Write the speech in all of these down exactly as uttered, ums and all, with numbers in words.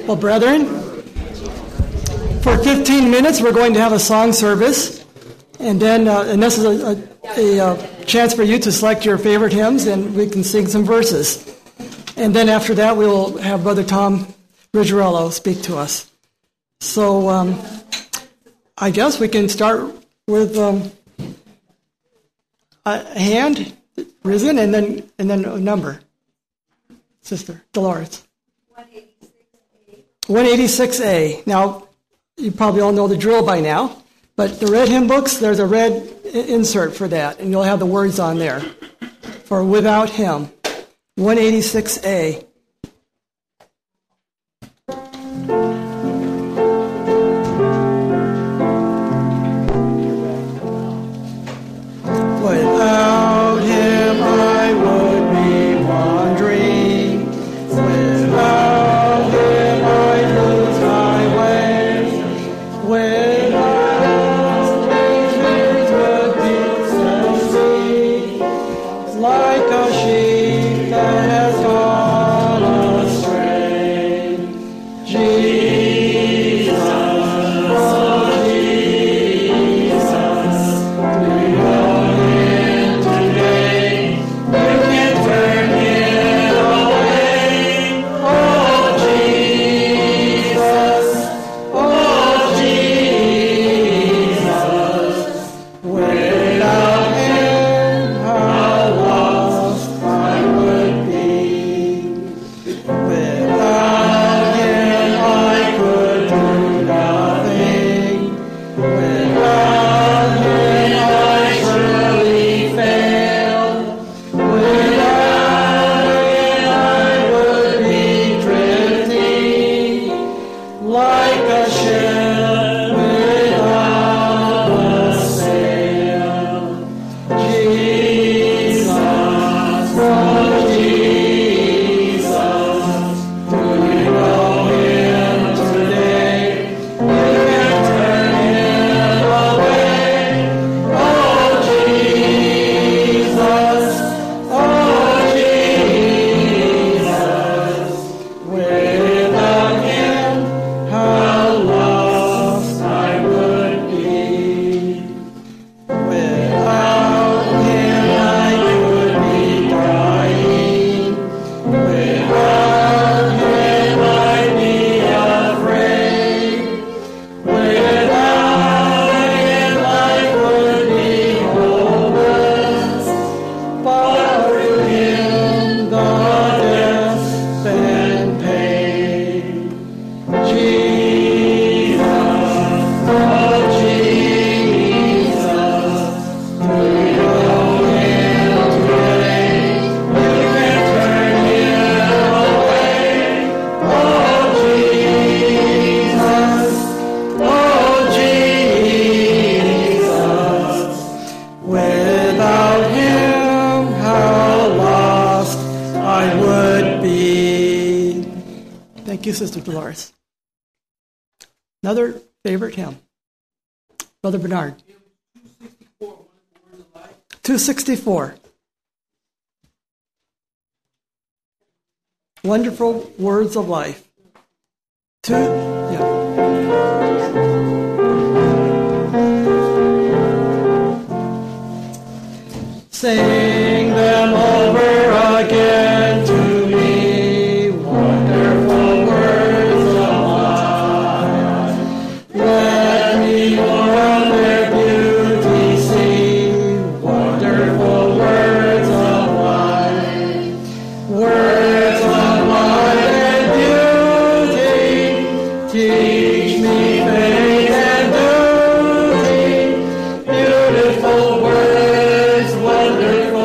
Well, brethren, for fifteen minutes we're going to have a song service, and then uh, and this is a, a, a, a chance for you to select your favorite hymns, and we can sing some verses. And then after that we will have Brother Tom Rizzarello speak to us. So um, I guess we can start with um, a hand risen, and then and then a number. Sister Dolores. one eighty-six A. Now, you probably all know the drill by now, but the red hymn books, there's a red insert for that, and you'll have the words on there for Without Him. one eighty-six A. Without Him I would be wandering. Without Him I lose my way. Without Jesus would be so like a sheep that has gone astray. Jesus, oh Jesus, do you know Him today? You can turn Him away. Oh Jesus, oh Jesus, without Him how lost I would be. Without Him I could do nothing. Without Him I surely fail. Without Him I would be drifting like a ship without a sail. Jesus, oh Jesus, do you know Him today? You can turn Him away. Oh Jesus, oh Jesus, without Him how lost I would be. Without Him I could be dying. Without Him I'd be afraid. Without Him I would be hopeless. But through Him the death and pain. Jesus, oh Jesus, do you know Him today? You can turn Him away. Oh Jesus, oh Jesus, without Him how lost I would be. Thank you, Sister Dolores. Another favorite hymn. Brother Bernard. two sixty-four. Wonderful Words of Life. Two, yeah. Sing them over again to me, wonderful words of life. Let me more of their beauty see, wonderful words of life. Words of life and beauty, teach me faith and duty. Beautiful words, wonderful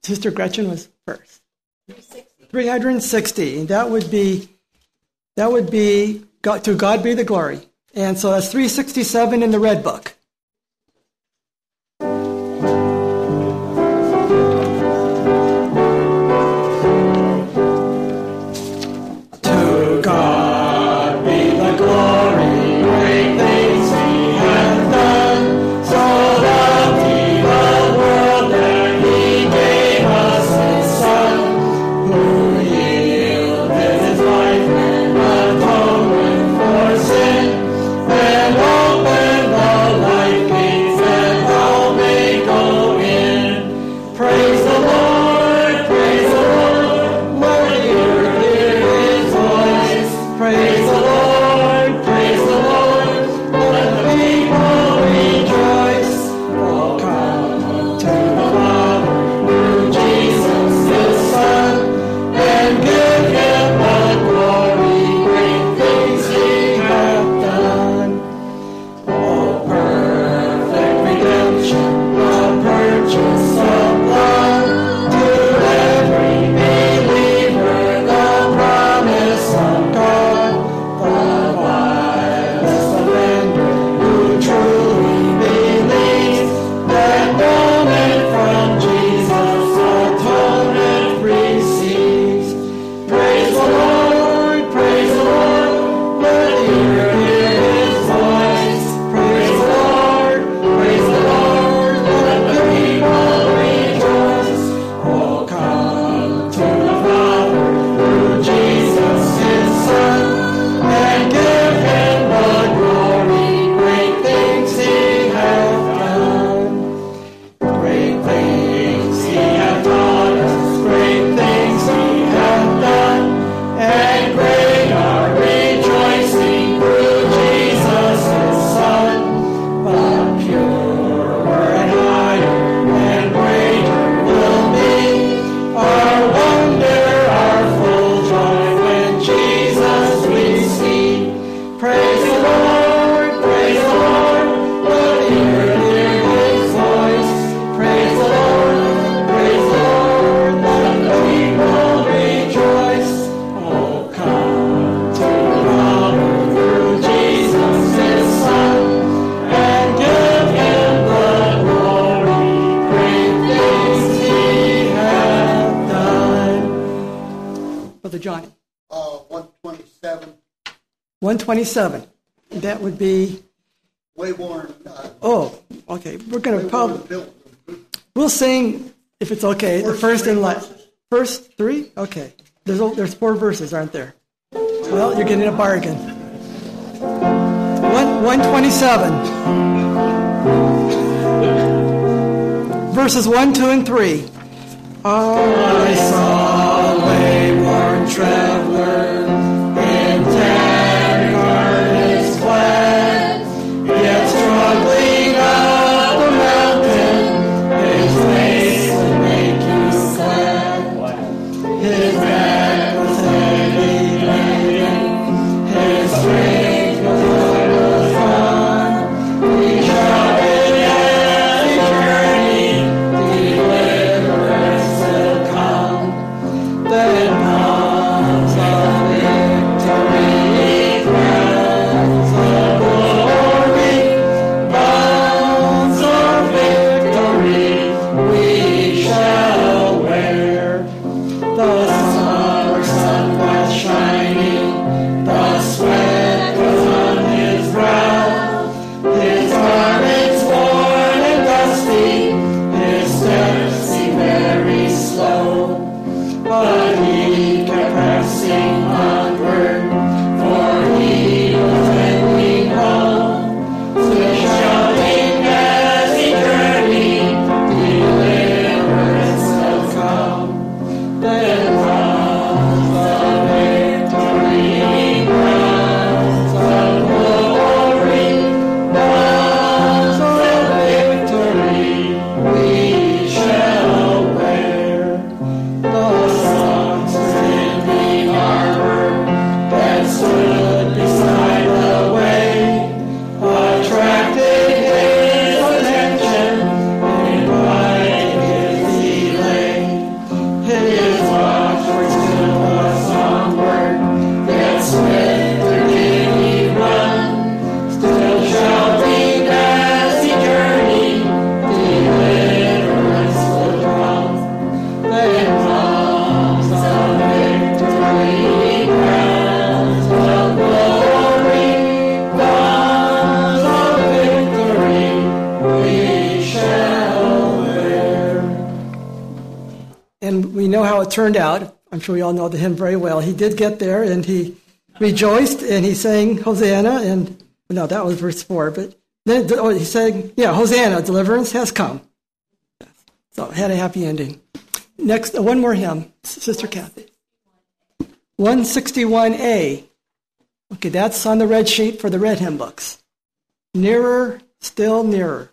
Sister Gretchen was first. three hundred sixty. And that would be, that would be, God, to God be the glory. And so that's three sixty-seven in the red book. To God be the glory, great things he hath done. So loved he the world that he gave us his Son, who yielded his life and atonement for sin, and opened the life gates that all may go in. Praise the Lord, praise the Lord, let the earth hear his voice. Praise the Lord, praise the Lord, let the people rejoice. Oh, come to the Father through Jesus his Son, and give him the glory, great things he hath done. Oh, perfect redemption, the purchase of blood, to every believer the promise of God, the wisest offender who truly believes that moment from Jesus atonement receives. Praise the Lord, praise the Lord, let the earth hear his voice. Praise the Lord, praise the Lord, let the people rejoice. Oh, come to the Father through Jesus his Son, and give him the glory, great things he hath done. Great things he hath taught us, great things he hath done, and great our rejoicing through Jesus his Son. But purer and higher and greater will be our wonder, our full joy when Jesus we see. Praise the Lord, praise the Lord, let the earth hear his voice. Praise the Lord, praise the Lord, let the people rejoice. Oh, come to the Father through Jesus his Son, and give him the glory, great things he hath done. Brother Johnny. Uh, one twenty-seven, one twenty-seven. That would be, Wayworn, uh, oh, okay. We're going to Wayworn probably, built. we'll sing, if it's okay, the First first three and last. verses. First three? Okay. There's o- there's four verses, aren't there? Well, you're getting a bargain. One, 127. Verses one, two, and three. I saw a wayworn traveler in tan garments clad, yet struggling up the mountain, his face would make you glad. His back was heavy laden, his strength was almost gone. He shouted as he journeyed, deliverance will come. Then comes the turned out. I'm sure we all know the hymn very well. He did get there, and he rejoiced, and he sang Hosanna, and no, that was verse four, but then oh, he sang, yeah, Hosanna, deliverance has come. So it had a happy ending. Next, uh, one more hymn, Sister Kathy. one sixty-one A. Okay, that's on the red sheet for the red hymn books. Nearer, still nearer.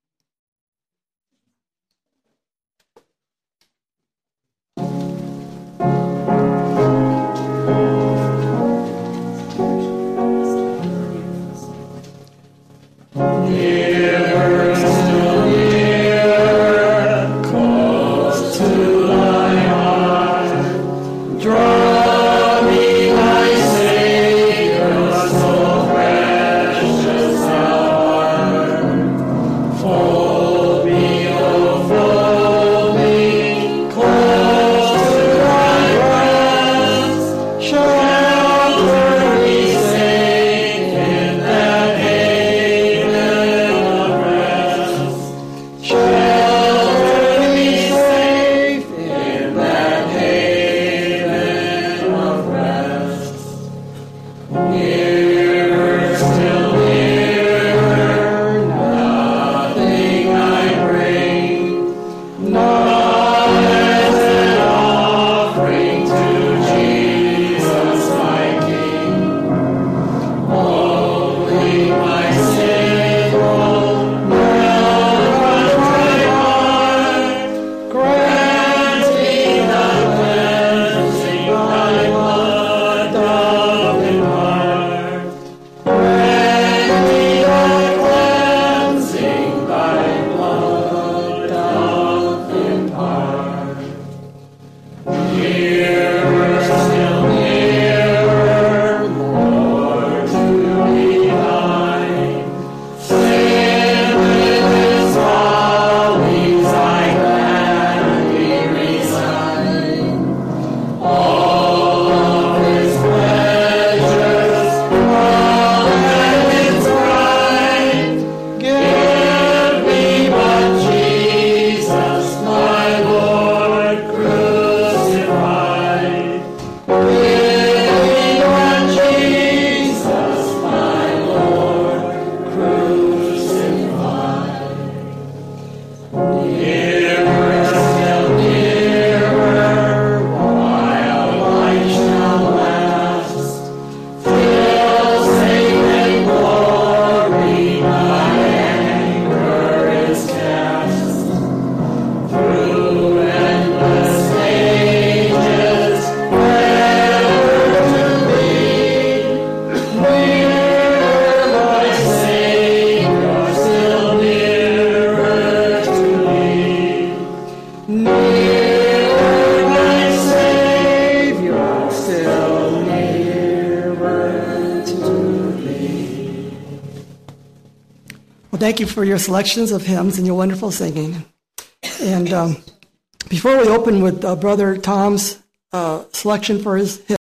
Thank you for your selections of hymns and your wonderful singing. And um, before we open with uh, Brother Tom's uh, selection for his hymn,